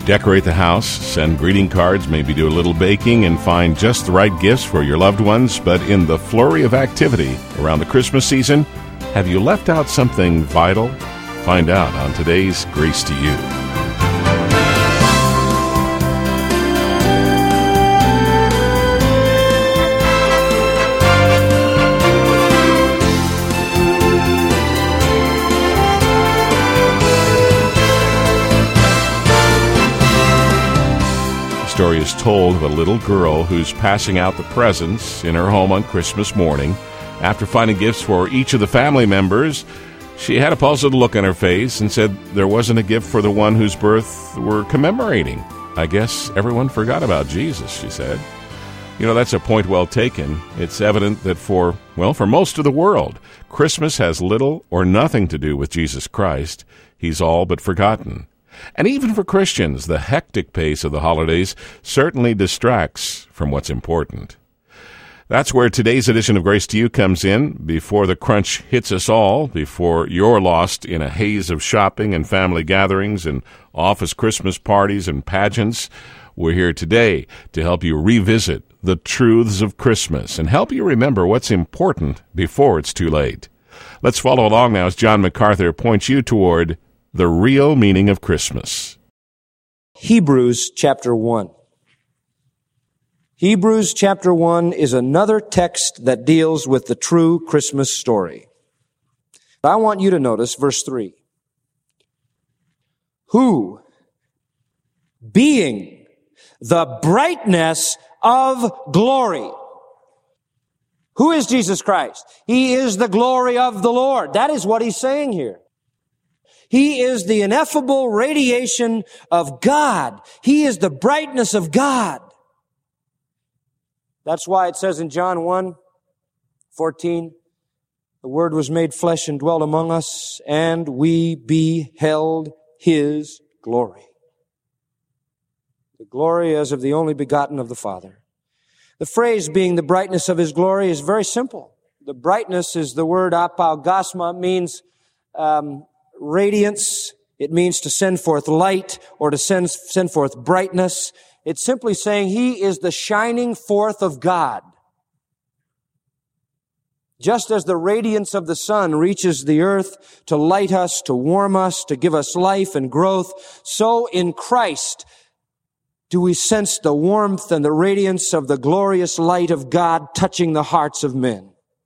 decorate the house, send greeting cards, maybe do a little baking, and find just the right gifts for your loved ones. But in the flurry of activity around the Christmas season, have you left out something vital? Find out on today's Grace to You. The story is told of a little girl who's passing out the presents in her home on Christmas morning. After finding gifts for each of the family members, she had a puzzled look on her face and said there wasn't a gift for the one whose birth we're commemorating. I guess everyone forgot about Jesus, she said. You know, that's a point well taken. It's evident that for most of the world, Christmas has little or nothing to do with Jesus Christ. He's all but forgotten. And even for Christians, the hectic pace of the holidays certainly distracts from what's important. That's where today's edition of Grace to You comes in. Before the crunch hits us all, before you're lost in a haze of shopping and family gatherings and office Christmas parties and pageants, we're here today to help you revisit the truths of Christmas and help you remember what's important before it's too late. Let's follow along now as John MacArthur points you toward the real meaning of Christmas. Hebrews chapter 1. Hebrews chapter 1 is another text that deals with the true Christmas story. I want you to notice verse 3. Who, being the brightness of glory. Who is Jesus Christ? He is the glory of the Lord. That is what he's saying here. He is the ineffable radiation of God. He is the brightness of God. That's why it says in John 1:14, the Word was made flesh and dwelt among us, and we beheld His glory. The glory as of the only begotten of the Father. The phrase being the brightness of His glory is very simple. The brightness is the word apaugasma, means radiance. It means to send forth light or to send forth brightness. It's simply saying He is the shining forth of God. Just as the radiance of the sun reaches the earth to light us, to warm us, to give us life and growth, so in Christ do we sense the warmth and the radiance of the glorious light of God touching the hearts of men.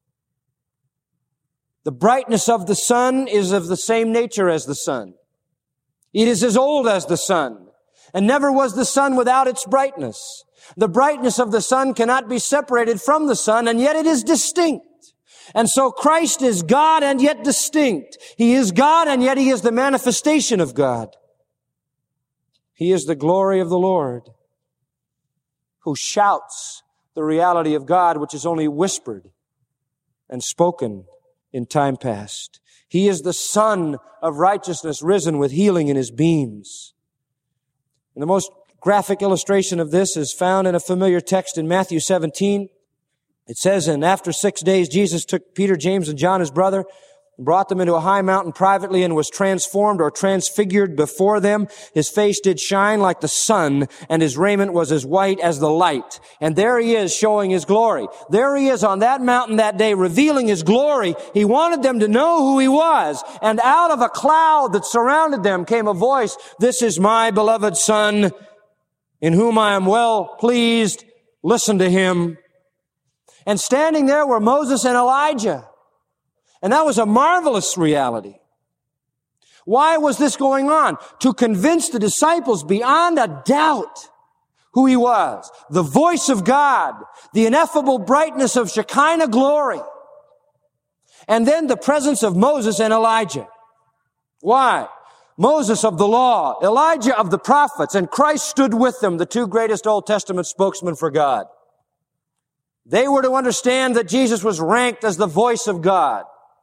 The brightness of the sun is of the same nature as the sun. It is as old as the sun, and never was the sun without its brightness. The brightness of the sun cannot be separated from the sun, and yet it is distinct. And so Christ is God and yet distinct. He is God and yet He is the manifestation of God. He is the glory of the Lord, who shouts the reality of God, which is only whispered and spoken in time past. He is the Son of righteousness, risen with healing in His beams. And the most graphic illustration of this is found in a familiar text in Matthew 17. It says, and after 6 days, Jesus took Peter, James, and John, his brother, and brought them into a high mountain privately and was transformed or transfigured before them. His face did shine like the sun, and His raiment was as white as the light. And there He is showing His glory. There He is on that mountain that day revealing His glory. He wanted them to know who He was. And out of a cloud that surrounded them came a voice, "This is my beloved Son, in whom I am well pleased. Listen to Him." And standing there were Moses and Elijah. And that was a marvelous reality. Why was this going on? To convince the disciples beyond a doubt who He was. The voice of God, the ineffable brightness of Shekinah glory. And then the presence of Moses and Elijah. Why? Moses of the law, Elijah of the prophets, and Christ stood with them, the two greatest Old Testament spokesmen for God. They were to understand that Jesus was ranked as the voice of God.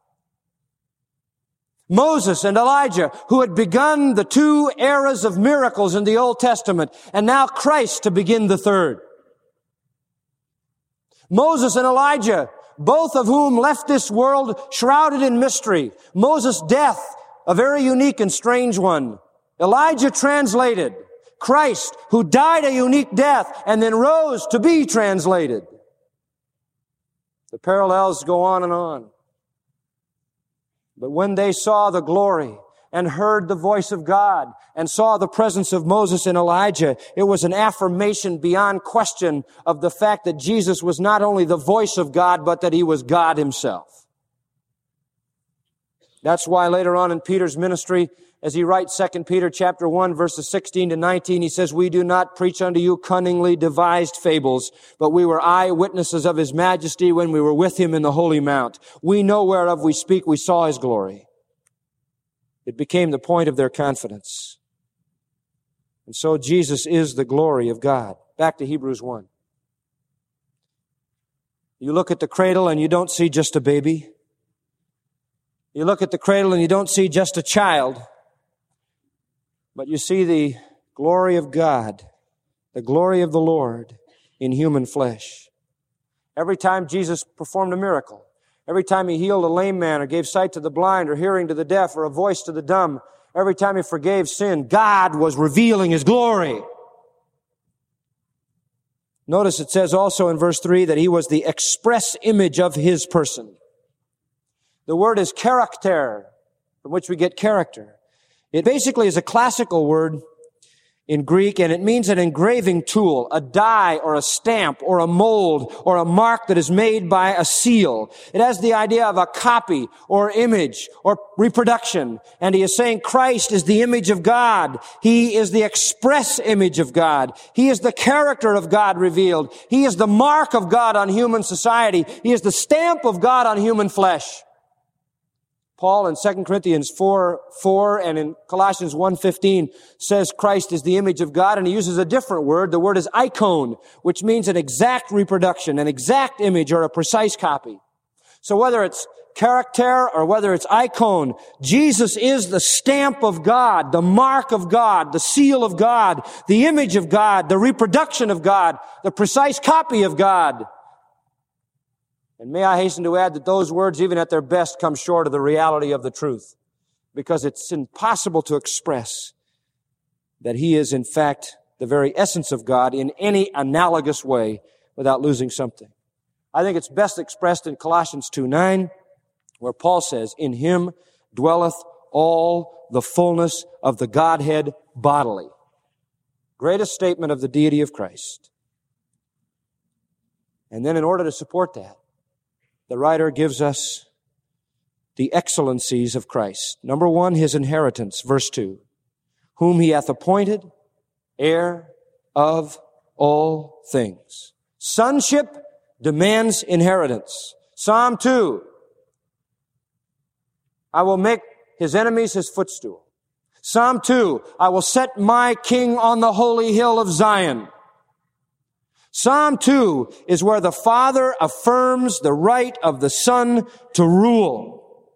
Moses and Elijah, who had begun the two eras of miracles in the Old Testament, and now Christ to begin the third. Moses and Elijah, both of whom left this world shrouded in mystery. Moses' death, a very unique and strange one. Elijah translated. Christ, who died a unique death and then rose to be translated. The parallels go on and on. But when they saw the glory and heard the voice of God and saw the presence of Moses and Elijah, it was an affirmation beyond question of the fact that Jesus was not only the voice of God, but that He was God Himself. That's why later on in Peter's ministry, as he writes 2 Peter chapter 1, verses 16 to 19, he says, "We do not preach unto you cunningly devised fables, but we were eyewitnesses of His majesty when we were with Him in the holy mount. We know whereof we speak, we saw His glory." It became the point of their confidence. And so Jesus is the glory of God. Back to Hebrews 1. You look at the cradle and you don't see just a baby. You look at the cradle and you don't see just a child. But you see the glory of God, the glory of the Lord in human flesh. Every time Jesus performed a miracle, every time He healed a lame man or gave sight to the blind or hearing to the deaf or a voice to the dumb, every time He forgave sin, God was revealing His glory. Notice it says also in verse 3 that He was the express image of His person. The word is character, from which we get character. It basically is a classical word in Greek, and it means an engraving tool, a die or a stamp or a mold or a mark that is made by a seal. It has the idea of a copy or image or reproduction. And He is saying Christ is the image of God. He is the express image of God. He is the character of God revealed. He is the mark of God on human society. He is the stamp of God on human flesh. Paul in 2 Corinthians 4:4 and in Colossians 1:15 says Christ is the image of God, and he uses a different word. The word is icon, which means an exact reproduction, an exact image, or a precise copy. So whether it's character or whether it's icon, Jesus is the stamp of God, the mark of God, the seal of God, the image of God, the reproduction of God, the precise copy of God. And may I hasten to add that those words, even at their best, come short of the reality of the truth, because it's impossible to express that He is, in fact, the very essence of God in any analogous way without losing something. I think it's best expressed in Colossians 2:9, where Paul says, "In Him dwelleth all the fullness of the Godhead bodily." Greatest statement of the deity of Christ. And then in order to support that, the writer gives us the excellencies of Christ. Number one, His inheritance, verse 2. "Whom He hath appointed heir of all things." Sonship demands inheritance. Psalm 2. "I will make His enemies His footstool." Psalm 2. "I will set my king on the holy hill of Zion." Psalm 2 is where the Father affirms the right of the Son to rule.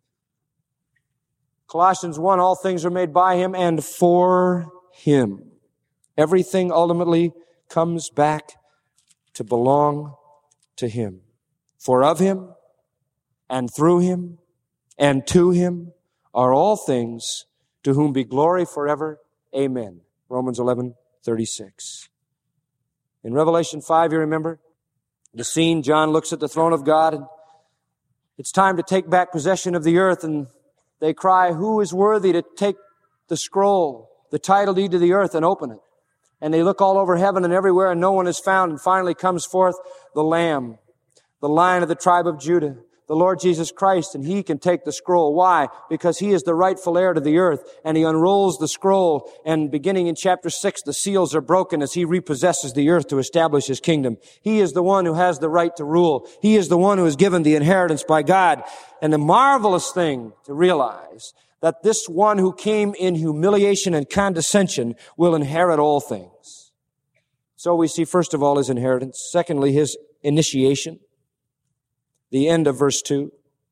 Colossians 1, "All things are made by Him and for Him." Everything ultimately comes back to belong to Him. For of Him and through Him and to Him are all things, to whom be glory forever. Amen. Romans 11:36. In Revelation 5, you remember the scene. John looks at the throne of God, and it's time to take back possession of the earth, and they cry, "Who is worthy to take the scroll, the title deed to the earth, and open it?" And they look all over heaven and everywhere, and no one is found. And finally comes forth the Lamb, the Lion of the tribe of Judah, the Lord Jesus Christ, and He can take the scroll. Why? Because He is the rightful heir to the earth, and He unrolls the scroll, and beginning in chapter 6, the seals are broken as He repossesses the earth to establish His kingdom. He is the one who has the right to rule. He is the one who is given the inheritance by God. And the marvelous thing to realize that this one who came in humiliation and condescension will inherit all things. So we see, first of all, His inheritance. Secondly, His initiation. The end of verse 2.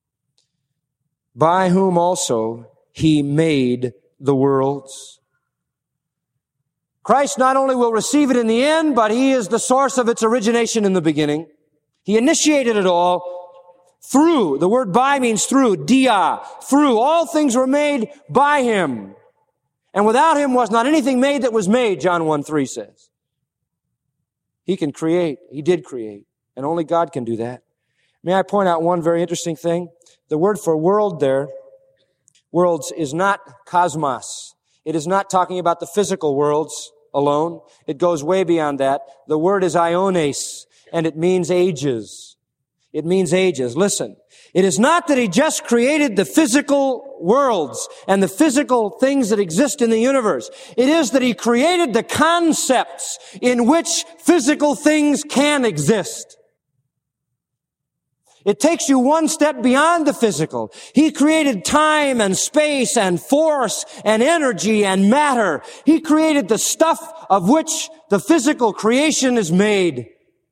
"By whom also He made the worlds." Christ not only will receive it in the end, but He is the source of its origination in the beginning. He initiated it all through. The word by means through. Dia. Through. All things were made by Him. And without him was not anything made that was made, John 1:3 says. He can create. He did create. And only God can do that. May I point out one very interesting thing? The word for world there, worlds, is not cosmos. It is not talking about the physical worlds alone. It goes way beyond that. The word is iones, and it means ages. It means ages. Listen, it is not that he just created the physical worlds and the physical things that exist in the universe. It is that he created the concepts in which physical things can exist. It takes you one step beyond the physical. He created time and space and force and energy and matter. He created the stuff of which the physical creation is made.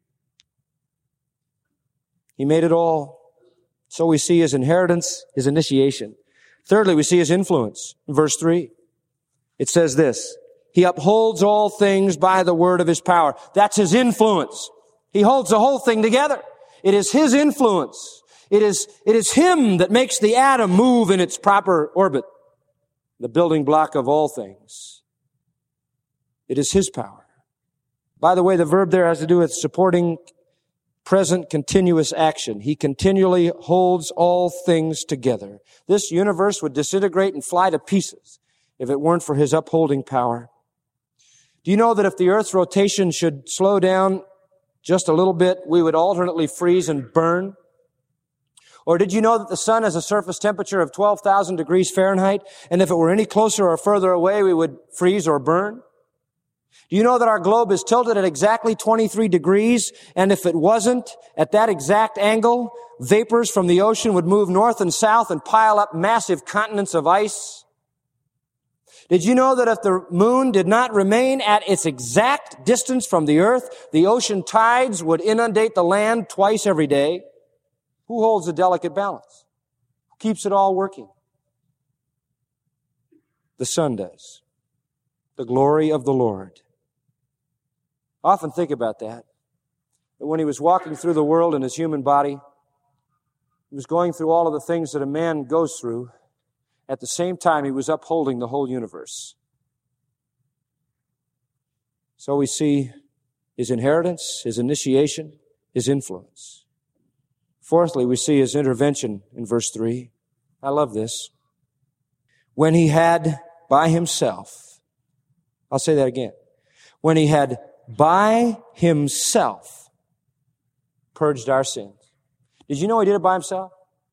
He made it all. So we see his inheritance, his initiation. Thirdly, we see his influence. In verse 3, it says this: he upholds all things by the word of his power. That's his influence. He holds the whole thing together. It is his influence. It is him that makes the atom move in its proper orbit, the building block of all things. It is his power. By the way, the verb there has to do with supporting present continuous action. He continually holds all things together. This universe would disintegrate and fly to pieces if it weren't for his upholding power. Do you know that if the earth's rotation should slow down just a little bit, we would alternately freeze and burn? Or did you know that the sun has a surface temperature of 12,000 degrees Fahrenheit, and if it were any closer or further away, we would freeze or burn? Do you know that our globe is tilted at exactly 23 degrees, and if it wasn't at that exact angle, vapors from the ocean would move north and south and pile up massive continents of ice? Did you know that if the moon did not remain at its exact distance from the earth, the ocean tides would inundate the land twice every day? Who holds the delicate balance? Who keeps it all working? The sun does. The glory of the Lord. I often think about that when he was walking through the world in his human body, he was going through all of the things that a man goes through. At the same time, he was upholding the whole universe. So we see his inheritance, his initiation, his influence. Fourthly, we see his intervention in verse 3. I love this. When he had by himself, I'll say that again. When he had by himself purged our sins. Did you know he did it by himself?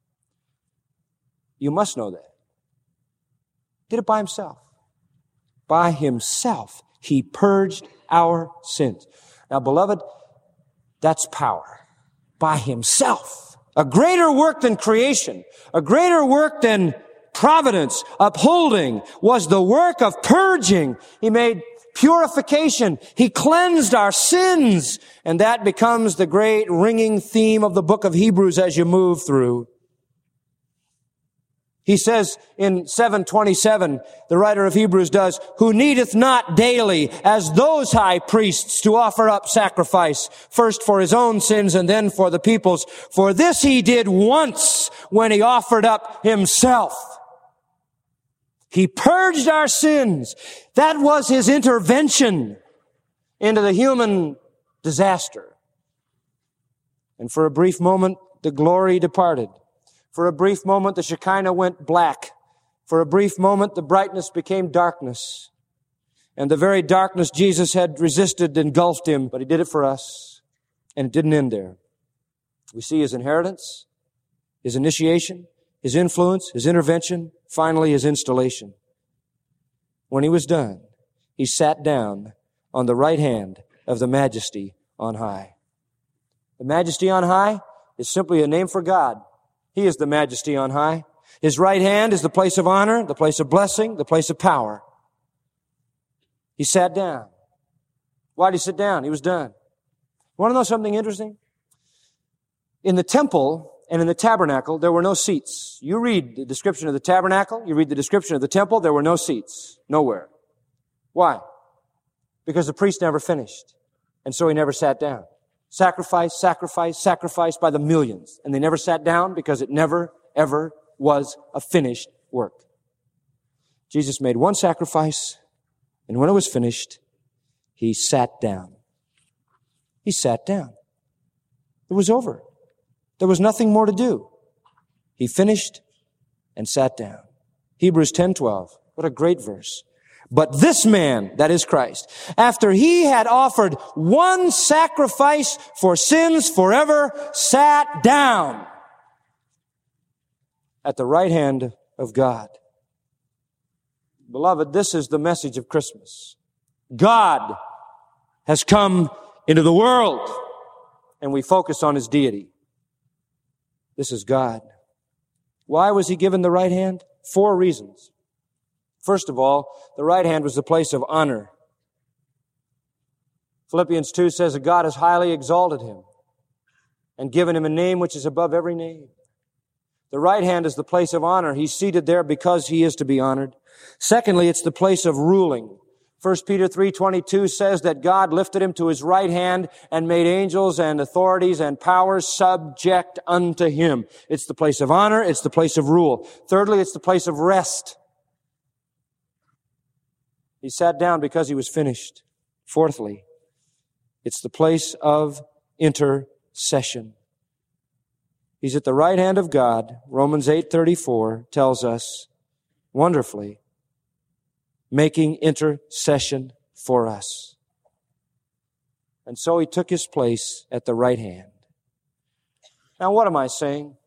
You must know that. Did it by himself. By himself, he purged our sins. Now, beloved, that's power. By himself. A greater work than creation, a greater work than providence, upholding, was the work of purging. He made purification. He cleansed our sins. And that becomes the great ringing theme of the book of Hebrews as you move through. He says in 7:27, the writer of Hebrews does, who needeth not daily as those high priests to offer up sacrifice, first for his own sins and then for the people's. For this he did once when he offered up himself. He purged our sins. That was his intervention into the human disaster. And for a brief moment, the glory departed. For a brief moment, the Shekinah went black. For a brief moment, the brightness became darkness. And the very darkness Jesus had resisted engulfed him, but he did it for us. And it didn't end there. We see his inheritance, his initiation, his influence, his intervention, finally his installation. When he was done, he sat down on the right hand of the Majesty on high. The Majesty on high is simply a name for God. He is the Majesty on high. His right hand is the place of honor, the place of blessing, the place of power. He sat down. Why did he sit down? He was done. You want to know something interesting? In the temple and in the tabernacle, there were no seats. You read the description of the tabernacle, you read the description of the temple, there were no seats. Nowhere. Why? Because the priest never finished. And so he never sat down. Sacrifice, sacrifice, sacrifice by the millions. And they never sat down because it never, ever was a finished work. Jesus made one sacrifice, and when it was finished, He sat down. He sat down. It was over. There was nothing more to do. He finished and sat down. Hebrews 10:12. What a great verse. But this man, that is Christ, after He had offered one sacrifice for sins forever, sat down at the right hand of God. Beloved, this is the message of Christmas. God has come into the world, and we focus on His deity. This is God. Why was He given the right hand? 4 reasons. First of all, the right hand was the place of honor. Philippians 2 says that God has highly exalted Him and given Him a name which is above every name. The right hand is the place of honor. He's seated there because He is to be honored. Secondly, it's the place of ruling. 1 Peter 3:22 says that God lifted Him to His right hand and made angels and authorities and powers subject unto Him. It's the place of honor. It's the place of rule. Thirdly, it's the place of rest. He sat down because He was finished. Fourthly, it's the place of intercession. He's at the right hand of God. Romans 8:34 tells us wonderfully, making intercession for us. And so He took His place at the right hand. Now, what am I saying?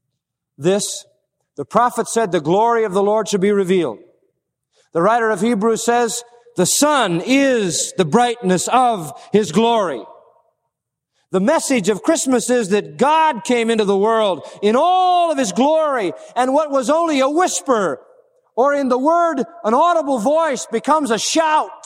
The prophet said the glory of the Lord should be revealed. The writer of Hebrews says the sun is the brightness of His glory. The message of Christmas is that God came into the world in all of His glory, and what was only a whisper, or in the word, an audible voice, becomes a shout.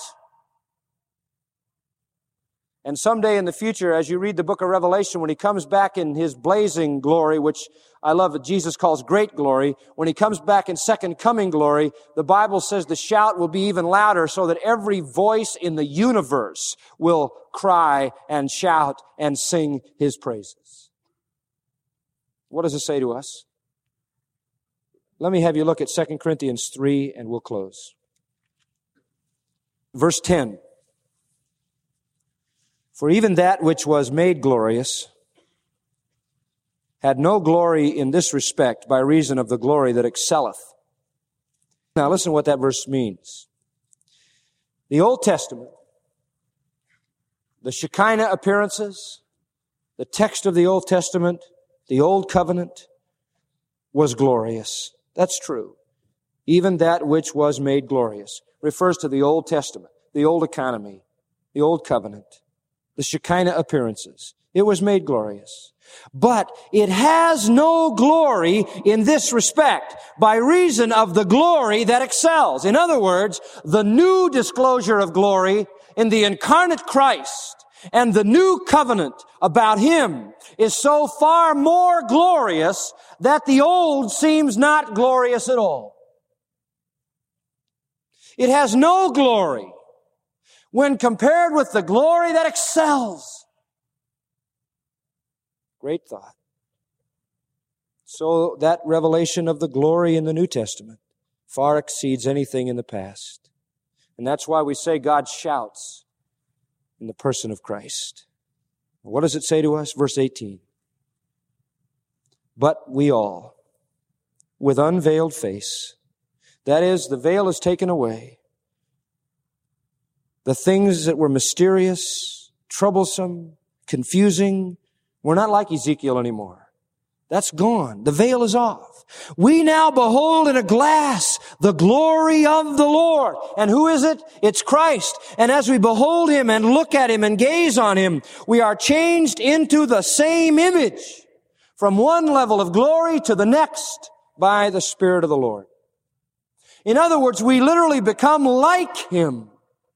And someday in the future, as you read the book of Revelation, when He comes back in His blazing glory, which I love that Jesus calls great glory, when He comes back in second coming glory, the Bible says the shout will be even louder so that every voice in the universe will cry and shout and sing His praises. What does it say to us? Let me have you look at 2 Corinthians 3 and we'll close. Verse 10. For even that which was made glorious had no glory in this respect by reason of the glory that excelleth. Now listen to what that verse means. The Old Testament, the Shekinah appearances, the text of the Old Testament, the Old Covenant was glorious. That's true. Even that which was made glorious refers to the Old Testament, the Old Economy, the Old Covenant, the Shekinah appearances. It was made glorious. But it has no glory in this respect by reason of the glory that excels. In other words, the new disclosure of glory in the incarnate Christ and the new covenant about Him is so far more glorious that the old seems not glorious at all. It has no glory when compared with the glory that excels. Great thought. So that revelation of the glory in the New Testament far exceeds anything in the past. And that's why we say God shouts in the person of Christ. What does it say to us? Verse 18. But we all, with unveiled face, that is, the veil is taken away, the things that were mysterious, troublesome, confusing, we're not like Ezekiel anymore. That's gone. The veil is off. We now behold in a glass the glory of the Lord. And who is it? It's Christ. And as we behold Him and look at Him and gaze on Him, we are changed into the same image from one level of glory to the next by the Spirit of the Lord. In other words, we literally become like Him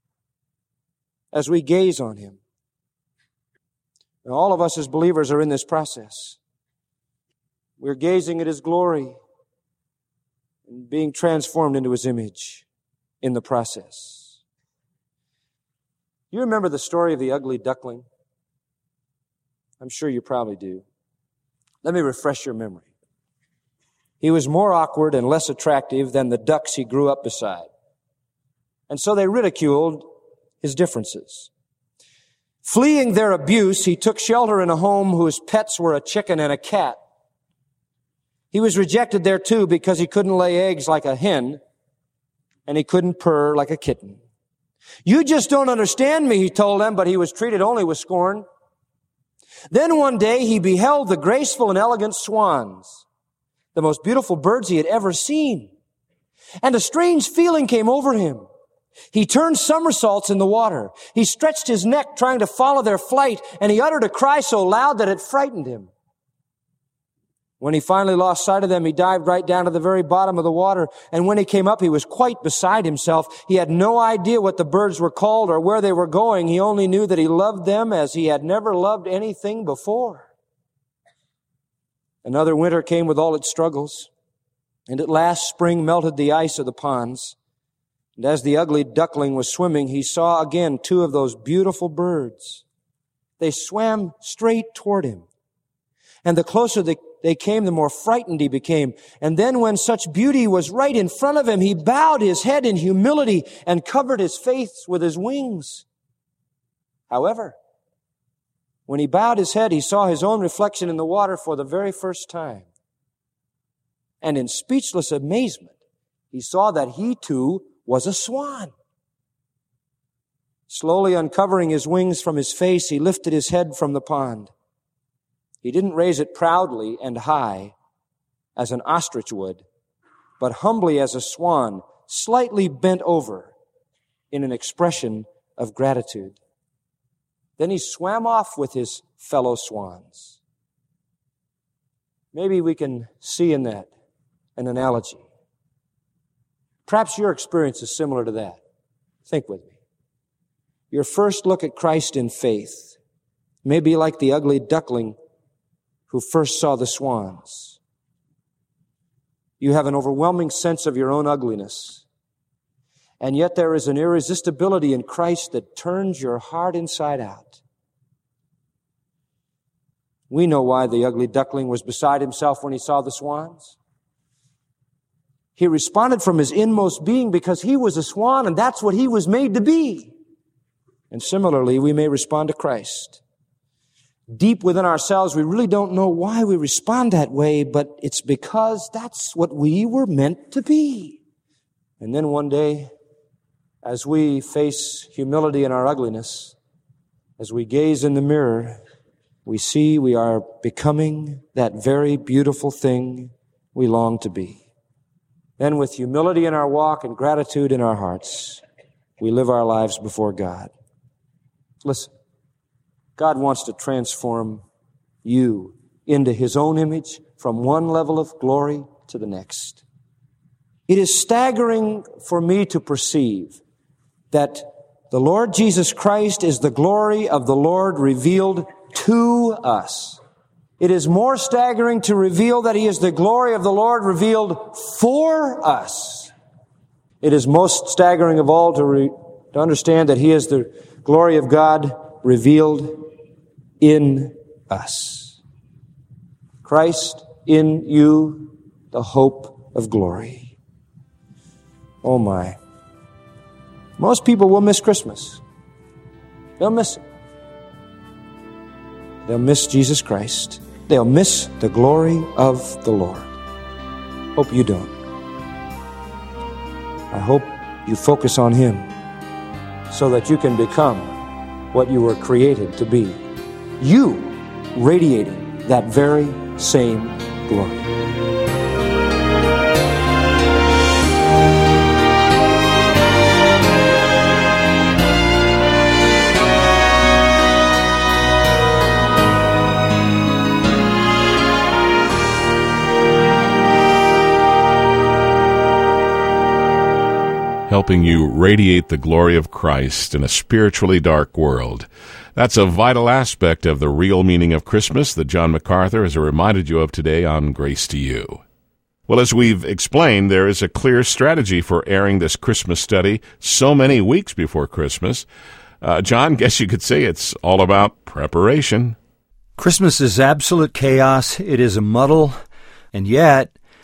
as we gaze on Him. And all of us as believers are in this process. We're gazing at His glory and being transformed into His image in the process. You remember the story of the ugly duckling? I'm sure you probably do. Let me refresh your memory. He was more awkward and less attractive than the ducks he grew up beside. And so they ridiculed his differences. Fleeing their abuse, he took shelter in a home whose pets were a chicken and a cat. He was rejected there too because he couldn't lay eggs like a hen and he couldn't purr like a kitten. You just don't understand me, he told them, but he was treated only with scorn. Then one day he beheld the graceful and elegant swans, the most beautiful birds he had ever seen. And a strange feeling came over him. He turned somersaults in the water. He stretched his neck trying to follow their flight, and he uttered a cry so loud that it frightened him. When he finally lost sight of them, he dived right down to the very bottom of the water, and when he came up, he was quite beside himself. He had no idea what the birds were called or where they were going. He only knew that he loved them as he had never loved anything before. Another winter came with all its struggles, and at last spring melted the ice of the ponds. And as the ugly duckling was swimming, he saw again two of those beautiful birds. They swam straight toward him. And the closer they came, the more frightened he became. And then when such beauty was right in front of him, he bowed his head in humility and covered his face with his wings. However, when he bowed his head, he saw his own reflection in the water for the very first time. And in speechless amazement, he saw that he too was a swan. Slowly uncovering his wings from his face, he lifted his head from the pond. He didn't raise it proudly and high as an ostrich would, but humbly as a swan, slightly bent over in an expression of gratitude. Then he swam off with his fellow swans. Maybe we can see in that an analogy. Perhaps your experience is similar to that. Think with me. Your first look at Christ in faith may be like the ugly duckling who first saw the swans. You have an overwhelming sense of your own ugliness, and yet there is an irresistibility in Christ that turns your heart inside out. We know why the ugly duckling was beside himself when he saw the swans. He responded from his inmost being because he was a swan and that's what he was made to be. And similarly, we may respond to Christ. Deep within ourselves, we really don't know why we respond that way, but it's because that's what we were meant to be. And then one day, as we face humility in our ugliness, as we gaze in the mirror, we see we are becoming that very beautiful thing we long to be. Then with humility in our walk and gratitude in our hearts, we live our lives before God. Listen, God wants to transform you into His own image from one level of glory to the next. It is staggering for me to perceive that the Lord Jesus Christ is the glory of the Lord revealed to us. It is more staggering to reveal that He is the glory of the Lord revealed for us. It is most staggering of all to understand that He is the glory of God revealed in us. Christ in you, the hope of glory. Oh my. Most people will miss Christmas. They'll miss it. They'll miss Jesus Christ. They'll miss the glory of the Lord. Hope you don't. I hope you focus on Him so that you can become what you were created to be. You radiating that very same glory. Helping you radiate the glory of Christ in a spiritually dark world. That's a vital aspect of the real meaning of Christmas that John MacArthur has reminded you of today on Grace to You. Well, as we've explained, there is a clear strategy for airing this Christmas study so many weeks before Christmas. John, guess you could say it's all about preparation. Christmas is absolute chaos. It is a muddle, and yet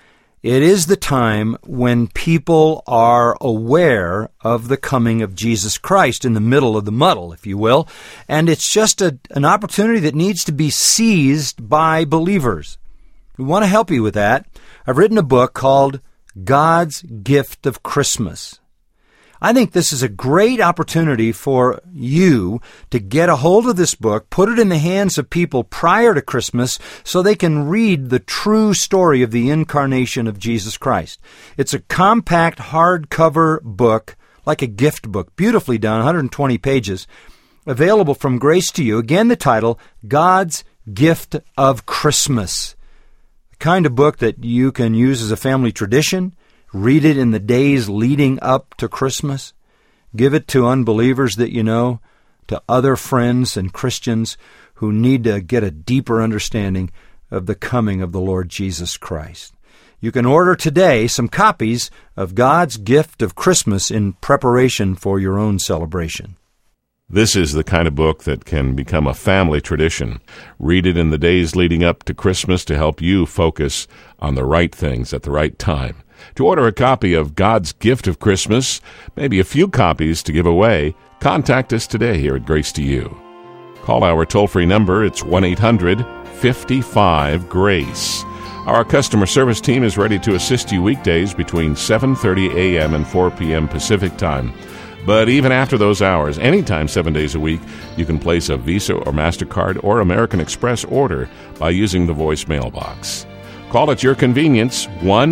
It is the time when people are aware of the coming of Jesus Christ in the middle of the muddle, if you will, and it's just an opportunity that needs to be seized by believers. We want to help you with that. I've written a book called God's Gift of Christmas. I think this is a great opportunity for you to get a hold of this book, put it in the hands of people prior to Christmas so they can read the true story of the incarnation of Jesus Christ. It's a compact hardcover book, like a gift book, beautifully done, 120 pages, available from Grace to You. Again, the title, God's Gift of Christmas. The kind of book that you can use as a family tradition. Read it in the days leading up to Christmas. Give it to unbelievers that you know, to other friends and Christians who need to get a deeper understanding of the coming of the Lord Jesus Christ. You can order today some copies of God's Gift of Christmas in preparation for your own celebration. This is the kind of book that can become a family tradition. Read it in the days leading up to Christmas to help you focus on the right things at the right time. To order a copy of God's Gift of Christmas, maybe a few copies to give away, contact us today here at Grace to You. Call our toll-free number. It's 1-800-55-GRACE. Our customer service team is ready to assist you weekdays between 7:30 a.m. and 4 p.m. Pacific Time. But even after those hours, anytime 7 days a week, you can place a Visa or MasterCard or American Express order by using the voicemail box. Call at your convenience,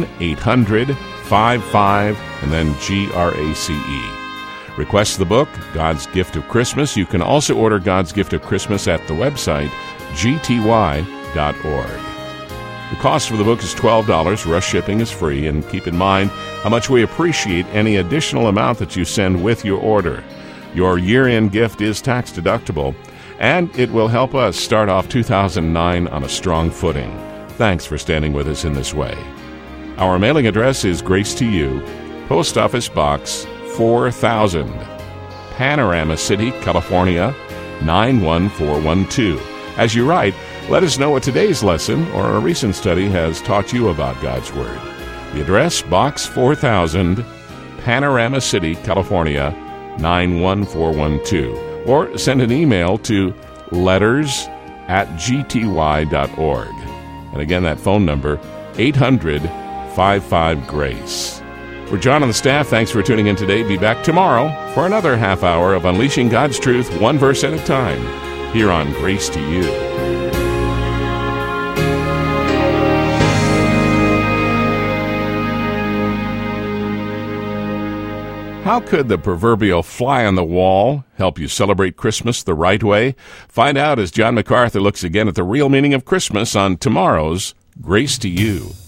1-800-55 and then GRACE. Request the book, God's Gift of Christmas. You can also order God's Gift of Christmas at the website, gty.org. The cost for the book is $12. Rush shipping is free, and keep in mind how much we appreciate any additional amount that you send with your order. Your year-end gift is tax deductible, and it will help us start off 2009 on a strong footing. Thanks for standing with us in this way. Our mailing address is Grace to You, Post Office Box 4000, Panorama City, California, 91412. As you write, let us know what today's lesson or a recent study has taught you about God's Word. The address, Box 4000, Panorama City, California, 91412. Or send an email to letters@gty.org. And again, that phone number, 800-55-GRACE. For John and the staff, thanks for tuning in today. Be back tomorrow for another half hour of Unleashing God's Truth, one verse at a time, here on Grace to You. How could the proverbial fly on the wall help you celebrate Christmas the right way? Find out as John MacArthur looks again at the real meaning of Christmas on tomorrow's Grace to You.